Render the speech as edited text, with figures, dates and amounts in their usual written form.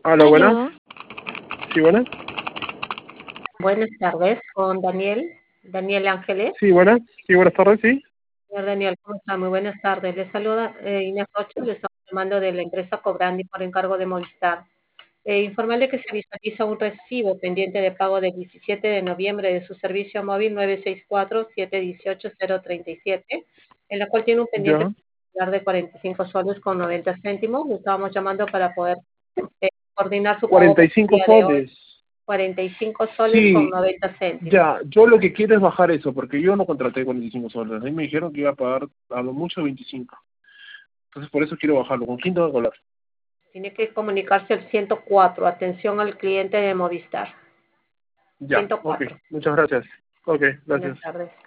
Hola, buenas. Aló, Sí, buenas. buenas tardes con Daniel Ángeles. Sí, buenas. Sí, buenas tardes, sí. Señor Daniel, ¿cómo está? Muy buenas tardes. Le saluda Inés Rocha, le estamos llamando de la empresa Cobrandi por encargo de Movistar. Informarle que se visualiza un recibo pendiente de pago del 17 de noviembre de su servicio móvil 964-718-037, en la cual tiene un pendiente Ya. de 45 soles con 90 céntimos. Le estábamos llamando para poder coordinar su pago Cuarenta para y el cinco día de hoy. soles. 45 soles con Sí, 90 céntimos. ya. Yo lo que quiero es bajar eso, porque yo no contraté 45 soles. A mí me dijeron que iba a pagar a lo mucho 25. Entonces, por eso quiero bajarlo. ¿Con quién tengo que hablar? Tiene que comunicarse al 104. Atención al cliente de Movistar. Ya. Ok. 104. Muchas gracias. Ok, Buenas gracias. tardes.